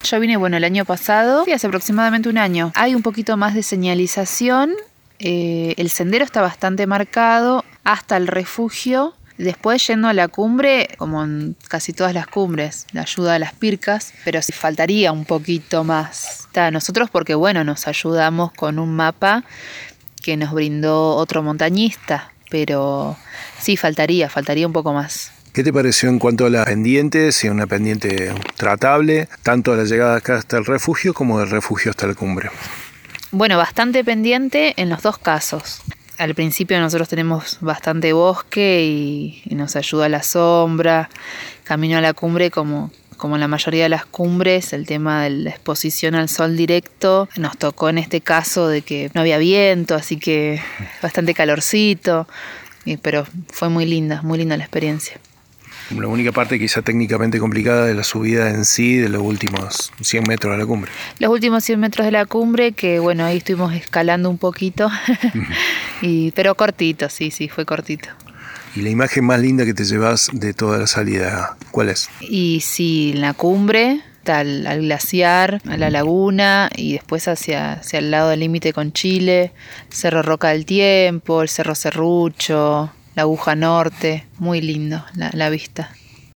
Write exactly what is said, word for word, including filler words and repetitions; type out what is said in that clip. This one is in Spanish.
Yo vine, bueno, el año pasado, y hace aproximadamente un año. Hay un poquito más de señalización, eh, el sendero está bastante marcado hasta el refugio. Después, yendo a la cumbre, como en casi todas las cumbres, la ayuda a las pircas, pero sí faltaría un poquito más. Está, nosotros porque, bueno, nos ayudamos con un mapa que nos brindó otro montañista, pero sí faltaría, faltaría un poco más. ¿Qué te pareció en cuanto a las pendientes? Si una pendiente tratable, tanto a la llegada acá hasta el refugio como del refugio hasta la cumbre. Bueno, bastante pendiente en los dos casos. Al principio nosotros tenemos bastante bosque y, y nos ayuda la sombra. Camino a la cumbre, como, como en la mayoría de las cumbres, el tema de la exposición al sol directo nos tocó en este caso de que no había viento, así que bastante calorcito, y, pero fue muy linda, muy linda la experiencia. La única parte quizá técnicamente complicada de la subida en sí, de los últimos cien metros de la cumbre. Los últimos cien metros de la cumbre, que bueno, ahí estuvimos escalando un poquito, y, pero cortito, sí, sí, fue cortito. ¿Y la imagen más linda que te llevas de toda la salida, cuál es? Y sí, en la cumbre, al, al glaciar, a la laguna, y después hacia, hacia el lado del límite con Chile, Cerro Roca del Tiempo, el Cerro Serrucho, la Aguja Norte, muy lindo la, la vista.